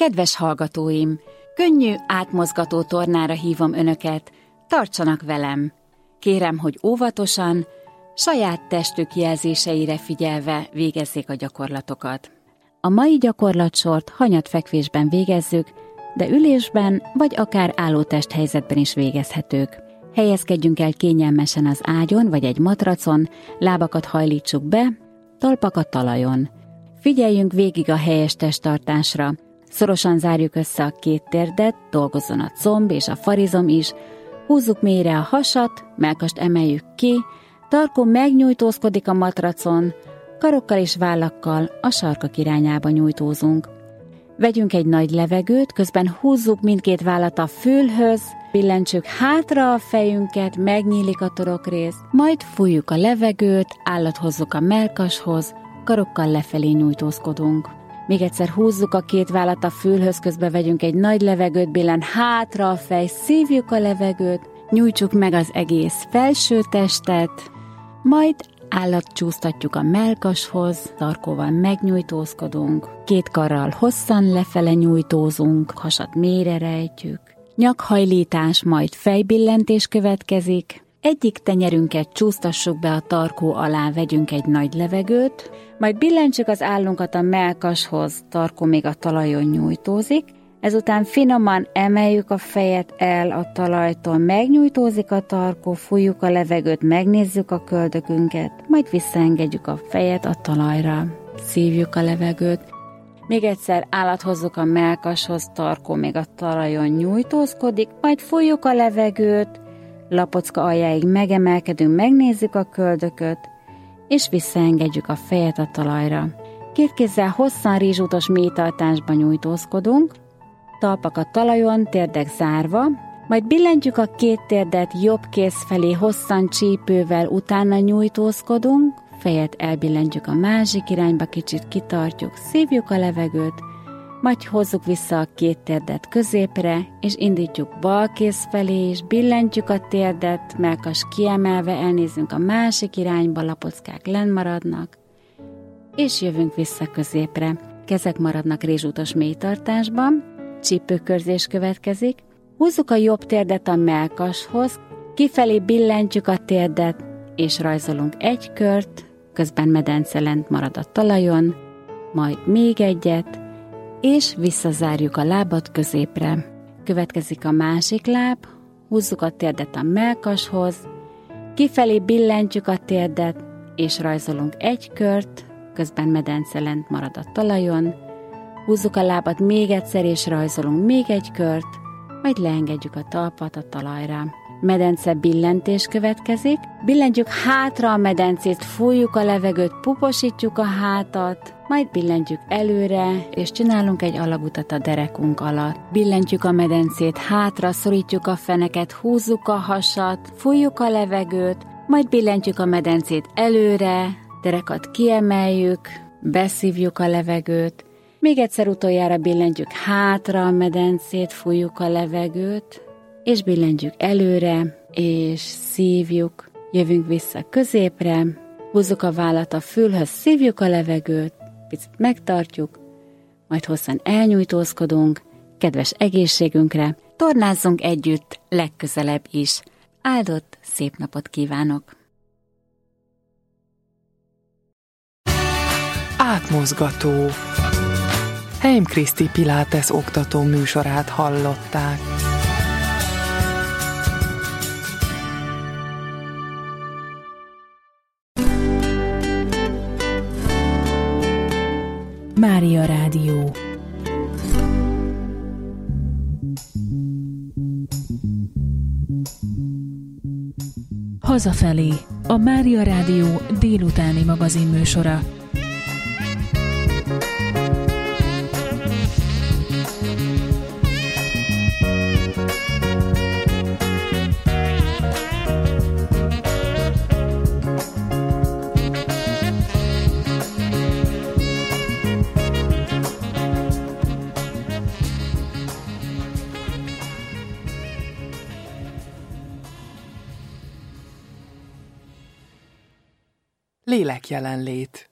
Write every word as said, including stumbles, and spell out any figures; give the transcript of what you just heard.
Kedves hallgatóim, könnyű, átmozgató tornára hívom önöket, tartsanak velem. Kérem, hogy óvatosan, saját testük jelzéseire figyelve végezzék a gyakorlatokat. A mai gyakorlatsort hanyatfekvésben végezzük, de ülésben vagy akár álló testhelyzetben is végezhetők. Helyezkedjünk el kényelmesen az ágyon vagy egy matracon, lábakat hajlítsuk be, talpak a talajon. Figyeljünk végig a helyes testtartásra. Szorosan zárjuk össze a két térdet, dolgozzon a comb és a farizom is, húzzuk mélyre a hasat, mellkast emeljük ki, tarkó megnyújtózkodik a matracon, karokkal és vállakkal a sarkak irányába nyújtózunk. Vegyünk egy nagy levegőt, közben húzzuk mindkét vállat a fülhöz, billentsük hátra a fejünket, megnyílik a torokrész, majd fújjuk a levegőt, állat hozzuk a mellkashoz, karokkal lefelé nyújtózkodunk. Még egyszer húzzuk a két vállat a fülhöz, közben vegyünk egy nagy levegőt, billen hátra a fej, szívjuk a levegőt, nyújtsuk meg az egész felső testet, majd állatcsúsztatjuk a mellkashoz, tarkóval megnyújtózkodunk, két karral hosszan lefele nyújtózunk, hasat mélyre rejtjük, nyakhajlítás, majd fejbillentés következik, egyik tenyerünket csúsztassuk be a tarkó alá, vegyünk egy nagy levegőt, majd billentsük az állunkat a mellkashoz, tarkó még a talajon nyújtózik, ezután finoman emeljük a fejet el a talajtól, megnyújtózik a tarkó, fújjuk a levegőt, megnézzük a köldökünket, majd visszaengedjük a fejet a talajra, szívjuk a levegőt, még egyszer állat hozzuk a mellkashoz, tarkó még a talajon nyújtózkodik, majd fújjuk a levegőt, lapocka aljáig megemelkedünk, megnézzük a köldököt, és visszaengedjük a fejet a talajra. Két kézzel hosszan rizsútos mélytartásban nyújtózkodunk, talpak a talajon, térdek zárva, majd billentjük a két térdet jobb kéz felé hosszan csípővel, utána nyújtózkodunk, fejet elbillentjük a másik irányba, kicsit kitartjuk, szívjuk a levegőt, majd hozzuk vissza a két térdet középre, és indítjuk bal kéz felé, és billentjük a térdet, mellkas kiemelve, elnézünk a másik irányba, lapockák lenn maradnak, és jövünk vissza középre. Kezek maradnak rézsútos mélytartásban, csípőkörzés következik, húzzuk a jobb térdet a mellkashoz, kifelé billentjük a térdet, és rajzolunk egy kört, közben medence lent marad a talajon, majd még egyet, és visszazárjuk a lábat középre. Következik a másik láb, húzzuk a térdet a mellkashoz, kifelé billentjük a térdet, és rajzolunk egy kört, közben medence lent marad a talajon, húzzuk a lábat még egyszer, és rajzolunk még egy kört, majd leengedjük a talpat a talajra. Medence billentés következik, billentjük hátra a medencét, fújjuk a levegőt, puposítjuk a hátat, majd billentjük előre, és csinálunk egy alagutat a derekunk alatt. Billentjük a medencét hátra, szorítjuk a feneket, húzzuk a hasat, fújjuk a levegőt, majd billentjük a medencét előre, derekat kiemeljük, beszívjuk a levegőt, még egyszer utoljára billentjük hátra a medencét, fújjuk a levegőt, és billentjük előre, és szívjuk, jövünk vissza középre, húzzuk a vállat a fülhöz, szívjuk a levegőt, picit megtartjuk, majd hosszan elnyújtózkodunk, kedves egészségünkre, tornázzunk együtt legközelebb is. Áldott szép napot kívánok! Átmozgató. Heim Kriszti Pilates oktató műsorát hallották. Mária Rádió. Hazafelé, a Mária Rádió délutáni magazinműsora. Lélekjelenlét.